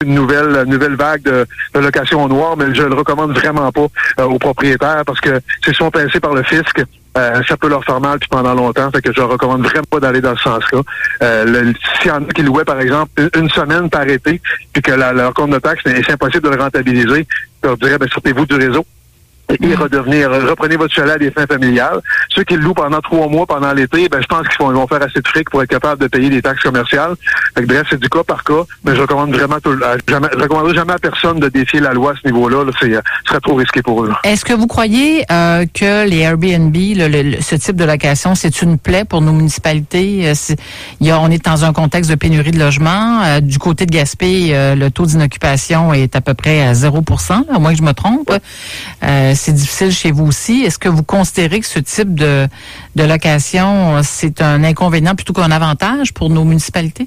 une nouvelle vague de location au noir, mais je le recommande vraiment pas aux propriétaires parce que s'ils sont pincés par le fisc, ça peut leur faire mal puis pendant longtemps, fait que je leur recommande vraiment pas d'aller dans ce sens-là. S'il y en a qui louaient, par exemple, une semaine par été, puis que leur compte de taxe, c'est impossible de le rentabiliser, je leur dirais, sortez-vous du réseau. Et reprenez votre chalet à des fins familiales. Ceux qui le louent pendant 3 mois pendant l'été, je pense qu'ils vont faire assez de fric pour être capables de payer des taxes commerciales. Fait que, bref, c'est du cas par cas, mais je recommande vraiment je recommanderai jamais à personne de défier la loi à ce niveau-là. Là, ce serait trop risqué pour eux. Là. Est-ce que vous croyez que les Airbnb, ce type de location, c'est une plaie pour nos municipalités? On est dans un contexte de pénurie de logements. Du côté de Gaspé, le taux d'inoccupation est à peu près à 0%, à moins que je me trompe. Ouais. C'est difficile chez vous aussi. Est-ce que vous considérez que ce type de location, c'est un inconvénient plutôt qu'un avantage pour nos municipalités?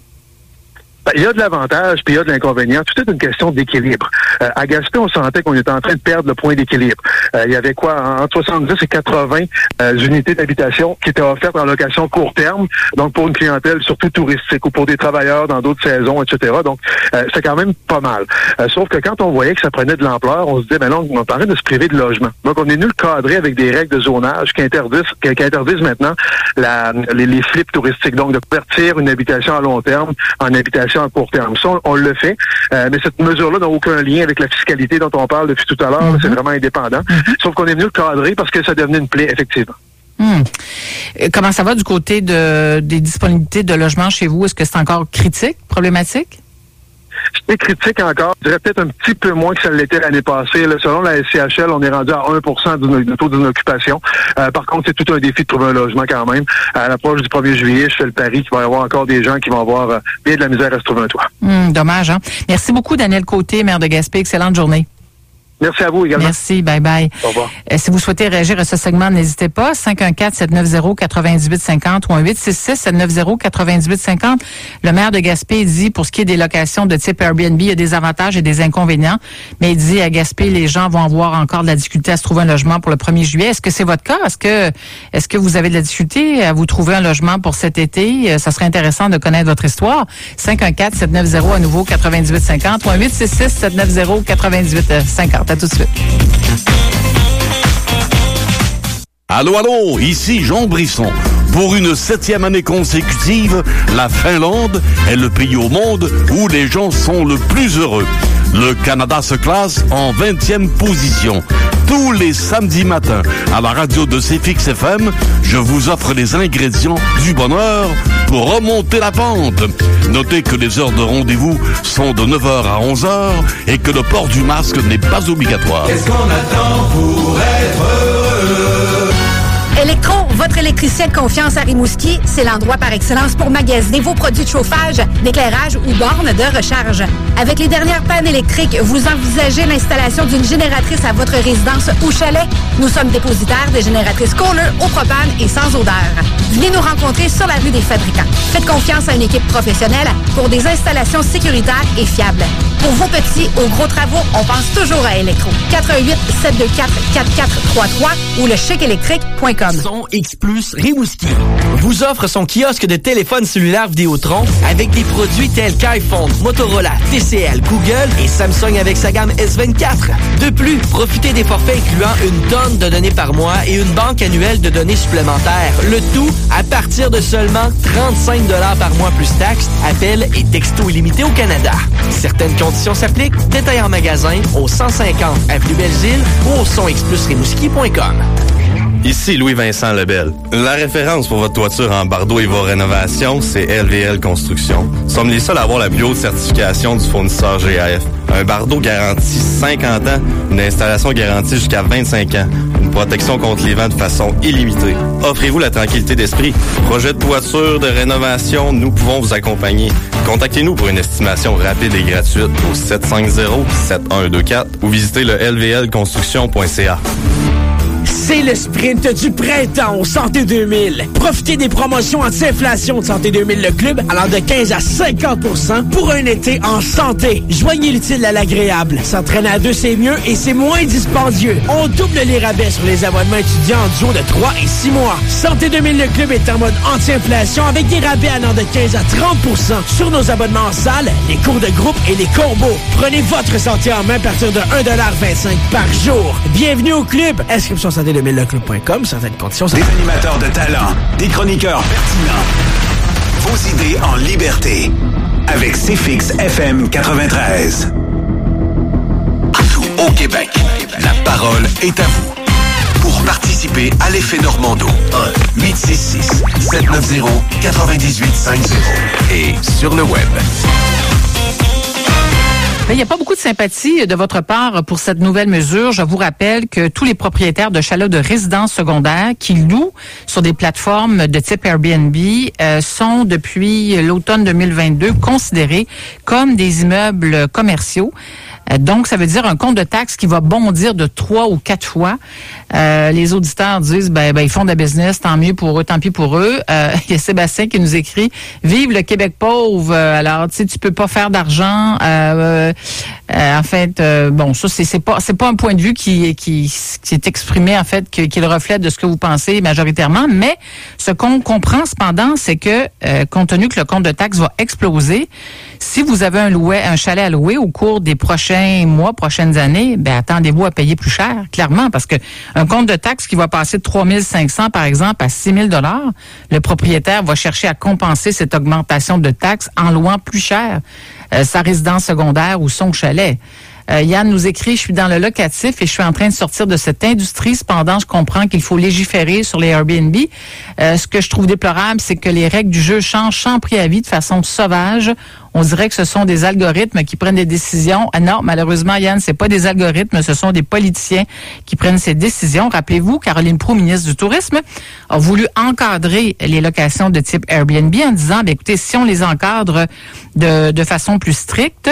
Il y a de l'avantage puis il y a de l'inconvénient. Tout est une question d'équilibre. À Gaspé, on sentait qu'on était en train de perdre le point d'équilibre. Il y avait entre 70 et 80 unités d'habitation qui étaient offertes en location court terme, donc pour une clientèle surtout touristique ou pour des travailleurs dans d'autres saisons, etc. Donc, c'est quand même pas mal. Sauf que quand on voyait que ça prenait de l'ampleur, on se disait, là, on est en train de se priver de logement. Donc, on est venu le cadrer avec des règles de zonage qui interdisent maintenant les flips touristiques. Donc, de convertir une habitation à long terme en habitation à court terme. Ça, on le fait, mais cette mesure-là n'a aucun lien avec la fiscalité dont on parle depuis tout à l'heure. Mm-hmm. C'est vraiment indépendant. Mm-hmm. Sauf qu'on est venu le cadrer parce que ça devenait une plaie, effectivement. Comment ça va du côté des disponibilités de logements chez vous? Est-ce que c'est encore critique, problématique? C'est critique encore. Je dirais peut-être un petit peu moins que ça l'était l'année passée. Là, selon la SCHL, on est rendu à 1% du taux d'inoccupation. Par contre, c'est tout un défi de trouver un logement quand même. À l'approche du 1er juillet, je fais le pari qu'il va y avoir encore des gens qui vont avoir bien de la misère à se trouver un toit. Dommage, hein? Merci beaucoup, Daniel Côté, maire de Gaspé. Excellente journée. Merci à vous également. Merci, bye-bye. Au revoir. Si vous souhaitez réagir à ce segment, n'hésitez pas. 514-790-9850 ou 1-866-790-9850. Le maire de Gaspé dit, pour ce qui est des locations de type Airbnb, il y a des avantages et des inconvénients. Mais il dit, à Gaspé, les gens vont avoir encore de la difficulté à se trouver un logement pour le 1er juillet. Est-ce que c'est votre cas? Est-ce que vous avez de la difficulté à vous trouver un logement pour cet été? Ça serait intéressant de connaître votre histoire. 514-790 à nouveau 9850 ou 1-866-790-9850. À tout de suite. Allô, ici Jean Brisson. Pour une 7e année consécutive, la Finlande est le pays au monde où les gens sont le plus heureux. Le Canada se classe en 20e position. Tous les samedis matins, à la radio de CFX FM, je vous offre les ingrédients du bonheur pour remonter la pente. Notez que les heures de rendez-vous sont de 9h à 11h et que le port du masque n'est pas obligatoire. Qu'est-ce qu'on attend pour être heureux? Electro, votre électricien de confiance à Rimouski, c'est l'endroit par excellence pour magasiner vos produits de chauffage, d'éclairage ou bornes de recharge. Avec les dernières pannes électriques, vous envisagez l'installation d'une génératrice à votre résidence ou chalet? Nous sommes dépositaires des génératrices Kohler au propane et sans odeur. Venez nous rencontrer sur la rue des Fabricants. Faites confiance à une équipe professionnelle pour des installations sécuritaires et fiables. Pour vos petits ou gros travaux, on pense toujours à Electro. 418-724-4433 ou le chicelectrique.com. Son X Plus Rimouski vous offre son kiosque de téléphone cellulaire Vidéotron avec des produits tels qu'iPhone, Motorola, TCL, Google et Samsung avec sa gamme S24. De plus, profitez des forfaits incluant une tonne de données par mois et une banque annuelle de données supplémentaires. Le tout à partir de seulement 35$ par mois plus taxes, appels et textos illimités au Canada. Certaines conditions s'appliquent. Détails en magasin au 150 avenue Belle-Île ou au sonxplusrimouski.com. Ici Louis-Vincent Lebel. La référence pour votre toiture en bardeau et vos rénovations, c'est LVL Construction. Nous sommes les seuls à avoir la plus haute certification du fournisseur GAF. Un bardeau garantit 50 ans, une installation garantie jusqu'à 25 ans, une protection contre les vents de façon illimitée. Offrez-vous la tranquillité d'esprit. Projet de toiture, de rénovation, nous pouvons vous accompagner. Contactez-nous pour une estimation rapide et gratuite au 750-7124 ou visitez le lvlconstruction.ca. C'est le sprint du printemps au Santé 2000. Profitez des promotions anti-inflation de Santé 2000 Le Club allant de 15 à 50% pour un été en santé. Joignez l'utile à l'agréable. S'entraîner à deux, c'est mieux et c'est moins dispendieux. On double les rabais sur les abonnements étudiants en duo de 3 et 6 mois. Santé 2000 Le Club est en mode anti-inflation avec des rabais allant de 15 à 30% sur nos abonnements en salle, les cours de groupe et les combos. Prenez votre santé en main à partir de 1,25$ par jour. Bienvenue au club. Inscription santé2000leclub.com, certaines conditions. Des animateurs de talent, des chroniqueurs pertinents. Vos idées en liberté. Avec CFX FM 93. Partout au Québec, la parole est à vous. Pour participer à l'effet Normando, 1-866-790-9850 et sur le web. Il n'y a pas beaucoup de sympathie de votre part pour cette nouvelle mesure. Je vous rappelle que tous les propriétaires de chalets de résidence secondaire qui louent sur des plateformes de type Airbnb sont depuis l'automne 2022 considérés comme des immeubles commerciaux. Donc, ça veut dire un compte de taxes qui va bondir de 3 ou 4 fois. Les auditeurs disent, ils font de la business, tant mieux pour eux, tant pis pour eux. Il y a Sébastien qui nous écrit, vive le Québec pauvre. Alors, tu sais, tu peux pas faire d'argent. En fait, ça, c'est pas un point de vue qui est exprimé, en fait, qui est le reflet de ce que vous pensez majoritairement. Mais ce qu'on comprend, cependant, c'est que, compte tenu que le compte de taxes va exploser, si vous avez un chalet à louer au cours des prochains mois, prochaines années, attendez-vous à payer plus cher, clairement, parce que un compte de taxes qui va passer de 3 500, par exemple, à 6 000 $, le propriétaire va chercher à compenser cette augmentation de taxes en louant plus cher sa résidence secondaire ou son chalet. Yann nous écrit, je suis dans le locatif et je suis en train de sortir de cette industrie. Cependant, je comprends qu'il faut légiférer sur les Airbnb. Ce que je trouve déplorable, c'est que les règles du jeu changent sans préavis de façon sauvage. On dirait que ce sont des algorithmes qui prennent des décisions. Non, malheureusement, Yann, c'est pas des algorithmes, ce sont des politiciens qui prennent ces décisions. Rappelez-vous, Caroline Proulx, ministre du Tourisme, a voulu encadrer les locations de type Airbnb en disant, écoutez, si on les encadre de façon plus stricte,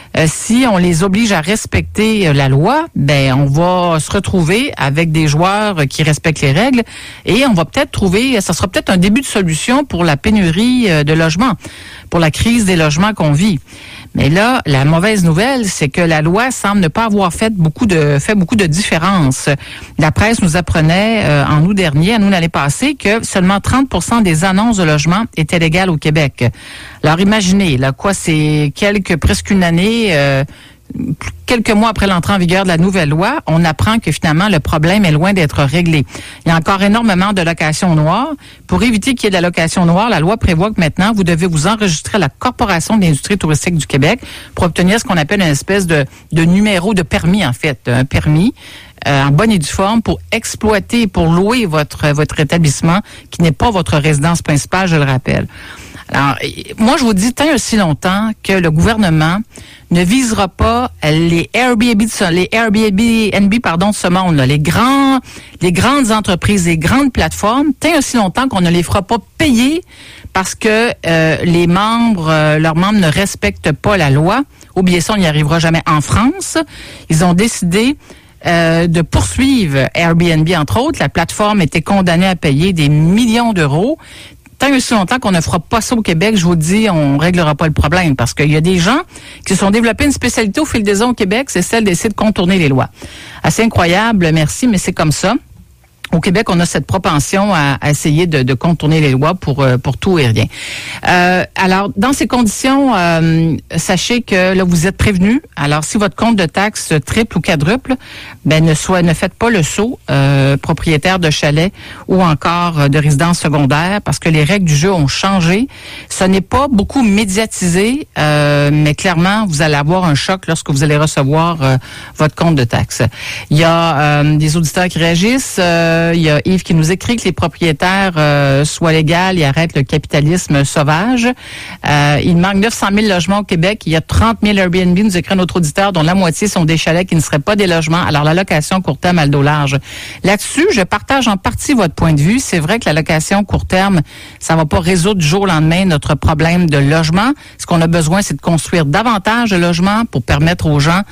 si on les oblige à respecter la loi, on va se retrouver avec des joueurs qui respectent les règles et on va peut-être trouver, ça sera peut-être un début de solution pour la pénurie de logements, pour la crise des logements qu'on vit. Mais là, la mauvaise nouvelle, c'est que la loi semble ne pas avoir fait beaucoup de différence. La presse nous apprenait en août dernier, en août l'année passée, que seulement 30% des annonces de logements étaient légales au Québec. Alors imaginez, c'est presque une année, quelques mois après l'entrée en vigueur de la nouvelle loi, on apprend que finalement le problème est loin d'être réglé. Il y a encore énormément de locations noires. Pour éviter qu'il y ait de la location noire, la loi prévoit que maintenant, vous devez vous enregistrer à la Corporation de l'industrie touristique du Québec pour obtenir ce qu'on appelle une espèce de numéro de permis, en fait, un permis en bonne et due forme pour exploiter, pour louer votre établissement qui n'est pas votre résidence principale, je le rappelle. Alors, moi, je vous dis, tant aussi longtemps que le gouvernement ne visera pas les Airbnb de ce monde, là, les grandes entreprises, les grandes plateformes, tant aussi longtemps qu'on ne les fera pas payer parce que leurs membres ne respectent pas la loi. Oubliez ça, on n'y arrivera jamais en France. Ils ont décidé de poursuivre Airbnb, entre autres. La plateforme était condamnée à payer des millions d'euros. Tant et aussi longtemps qu'on ne fera pas ça au Québec, je vous dis, on réglera pas le problème parce qu'il y a des gens qui se sont développés une spécialité au fil des ans au Québec, c'est celle d'essayer de contourner les lois. Assez incroyable, merci, mais c'est comme ça. Au Québec, on a cette propension à essayer de contourner les lois pour tout et rien. Alors, dans ces conditions, sachez que là, vous êtes prévenus. Alors, si votre compte de taxes triple ou quadruple, ne faites pas le saut, propriétaire de chalet ou encore de résidence secondaire, parce que les règles du jeu ont changé. Ce n'est pas beaucoup médiatisé, mais clairement, vous allez avoir un choc lorsque vous allez recevoir votre compte de taxes. Il y a des auditeurs qui réagissent. Il y a Yves qui nous écrit que les propriétaires soient légaux et arrêtent le capitalisme sauvage. Il manque 900 000 logements au Québec. Il y a 30 000 Airbnb, nous écrit notre auditeur, dont la moitié sont des chalets qui ne seraient pas des logements. Alors, la location court terme a le dos large. Là-dessus, je partage en partie votre point de vue. C'est vrai que la location court terme, ça va pas résoudre du jour au lendemain notre problème de logement. Ce qu'on a besoin, c'est de construire davantage de logements pour permettre aux gens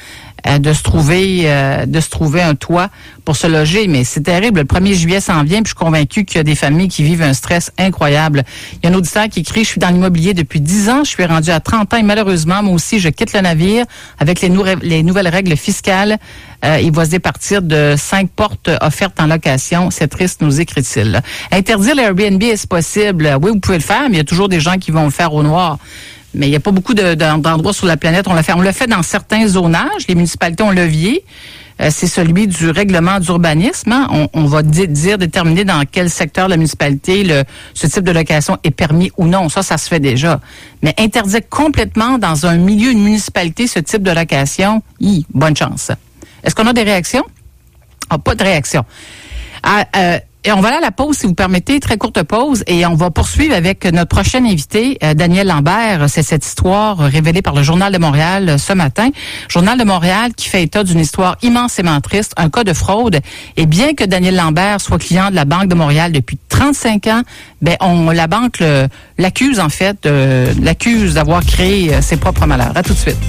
de se trouver un toit pour se loger. Mais c'est terrible. Le 1er juillet s'en vient, puis je suis convaincue qu'il y a des familles qui vivent un stress incroyable. Il y a un auditeur qui écrit « Je suis dans l'immobilier depuis 10 ans, je suis rendu à 30 ans et malheureusement, moi aussi, je quitte le navire avec les nouvelles règles fiscales. Il va se départir de 5 portes offertes en location. C'est triste, nous écrit-il. Interdire l'Airbnb, est-ce possible? Oui, vous pouvez le faire, mais il y a toujours des gens qui vont le faire au noir. Mais il n'y a pas beaucoup d'endroits sur la planète. On le fait dans certains zonages. Les municipalités ont levier. C'est celui du règlement d'urbanisme. Hein. On va déterminer dans quel secteur de la municipalité ce type de location est permis ou non. Ça se fait déjà. Mais interdire complètement dans un milieu, une municipalité, ce type de location, bonne chance. Est-ce qu'on a des réactions? Pas de réaction. Et on va aller à la pause, si vous permettez, très courte pause, et on va poursuivre avec notre prochain invité, Daniel Lambert. C'est cette histoire révélée par le Journal de Montréal ce matin. Journal de Montréal qui fait état d'une histoire immensément triste, un cas de fraude. Et bien que Daniel Lambert soit client de la Banque de Montréal depuis 35 ans, la banque l'accuse en fait, l'accuse d'avoir créé ses propres malheurs. À tout de suite.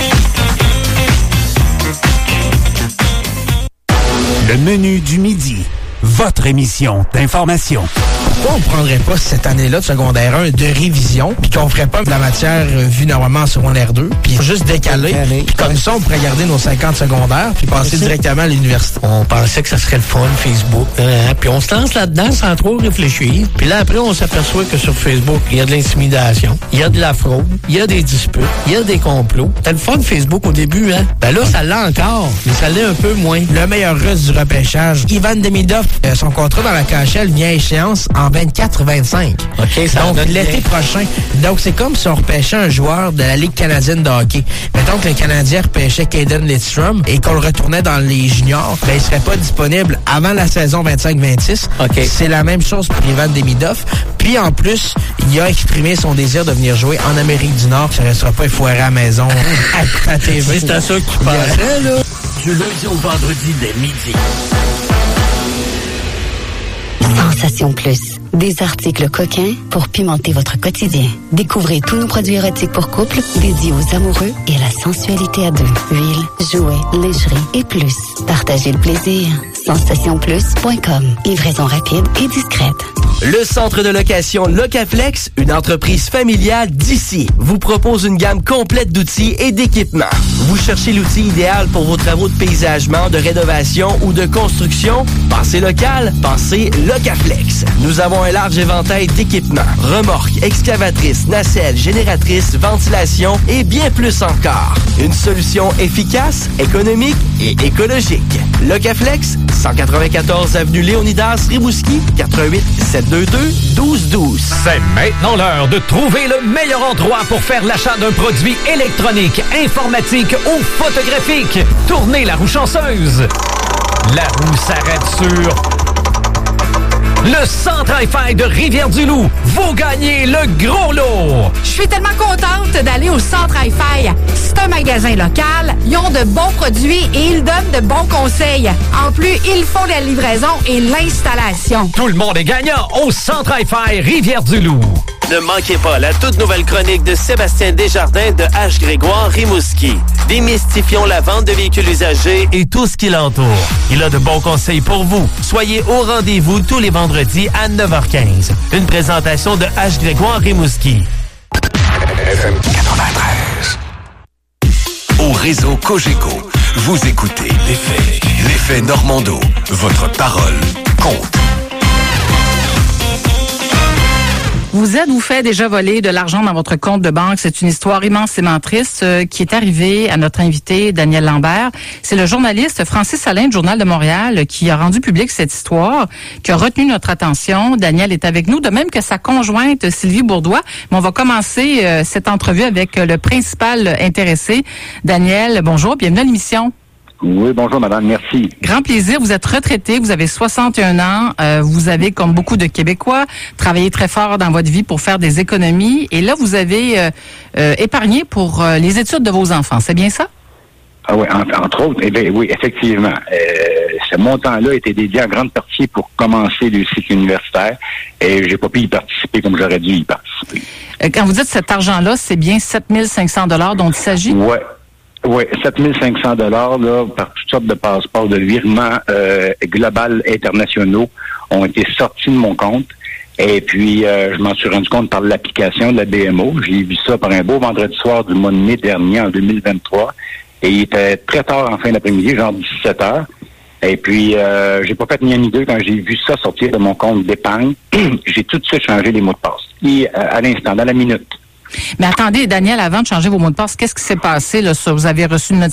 Le menu du midi. Votre émission d'information. Pourquoi on prendrait pas cette année-là de secondaire 1 de révision, puis qu'on ferait pas de la matière vue normalement en secondaire 2, puis juste décaler, puis comme ça, on pourrait garder nos 50 secondaires, puis passer directement à l'université. On pensait que ça serait le fun, Facebook, puis on se lance là-dedans sans trop réfléchir, puis là, après, on s'aperçoit que sur Facebook, il y a de l'intimidation, il y a de la fraude, il y a des disputes, il y a des complots. C'était le fun, Facebook, au début, hein? Ben là, ça l'a encore, mais ça l'est un peu moins. Le meilleur russe du repêchage, Ivan Demidov, son contrat dans la KHL vient à échéance en 24-25. OK, ça donc, l'été prochain. Donc, c'est comme si on repêchait un joueur de la Ligue canadienne de hockey. Mettons que le Canadien repêchait Caden Lidstrom et qu'on le retournait dans les juniors, il serait pas disponible avant la saison 25-26. OK. C'est la même chose pour Ivan Demidov. Puis, en plus, il a exprimé son désir de venir jouer en Amérique du Nord. Ça ne restera pas foiré à la maison à la TV. C'est à ça que tu pensais, là. Du lundi au vendredi dès midi. Sensation Plus. Des articles coquins pour pimenter votre quotidien. Découvrez tous nos produits érotiques pour couple, dédiés aux amoureux et à la sensualité à deux. Huile, jouets, lingerie et plus. Partagez le plaisir. SensationPlus.com. Livraison rapide et discrète. Le centre de location Locaflex, une entreprise familiale d'ici, vous propose une gamme complète d'outils et d'équipements. Vous cherchez l'outil idéal pour vos travaux de paysagement, de rénovation ou de construction? Pensez local, pensez Locaflex. Nous avons un large éventail d'équipements, remorques, excavatrices, nacelles, génératrices, ventilation et bien plus encore. Une solution efficace, économique et écologique. Locaflex, 194 avenue Léonidas Rimouski, 88 722 1212. C'est maintenant l'heure de trouver le meilleur endroit pour faire l'achat d'un produit électronique, informatique ou photographique. Tournez la roue chanceuse. La roue s'arrête sur le Centre Hi-Fi de Rivière-du-Loup. Vous gagnez le gros lot. Je suis tellement contente d'aller au Centre Hi-Fi. C'est un magasin local, ils ont de bons produits et ils donnent de bons conseils. En plus, ils font la livraison et l'installation. Tout le monde est gagnant au Centre Hi-Fi Rivière-du-Loup. Ne manquez pas la toute nouvelle chronique de Sébastien Desjardins de H. Grégoire Rimouski. Démystifions la vente de véhicules usagés et tout ce qui l'entoure. Il a de bons conseils pour vous. Soyez au rendez-vous tous les vendredis à 9h15. Une présentation de H. Grégoire Rimouski. FM 93. Au réseau Cogeco, vous écoutez l'effet Normando. Votre parole compte. Vous êtes ou fait déjà voler de l'argent dans votre compte de banque? C'est une histoire immensément triste qui est arrivée à notre invité Daniel Lambert. C'est le journaliste Francis Alain du Journal de Montréal qui a rendu public cette histoire, qui a retenu notre attention. Daniel est avec nous, de même que sa conjointe Sylvie Bourdois. Mais on va commencer cette entrevue avec le principal intéressé. Daniel, bonjour, bienvenue à l'émission. Oui, bonjour madame, merci. Grand plaisir, vous êtes retraité, vous avez 61 ans, vous avez, comme beaucoup de Québécois, travaillé très fort dans votre vie pour faire des économies, et là, vous avez épargné pour les études de vos enfants, c'est bien ça? Ah oui, entre autres, oui, effectivement. Ce montant-là était dédié en grande partie pour commencer le cycle universitaire, et j'ai pas pu y participer comme j'aurais dû y participer. Quand vous dites cet argent-là, c'est bien 7 500 $ dont il s'agit? Oui. Oui, 7500 $ là, par toutes sortes de passeports de virements global internationaux ont été sortis de mon compte. Et puis, je m'en suis rendu compte par l'application de la BMO. J'ai vu ça par un beau vendredi soir du mois de mai dernier, en 2023. Et il était très tard en fin d'après-midi, genre 17 heures. Et puis, j'ai pas fait ni un ni deux quand j'ai vu ça sortir de mon compte d'épargne. J'ai tout de suite changé les mots de passe. Et à l'instant, dans la minute. Mais attendez, Daniel, avant de changer vos mots de passe, qu'est-ce qui s'est passé là? Vous avez reçu une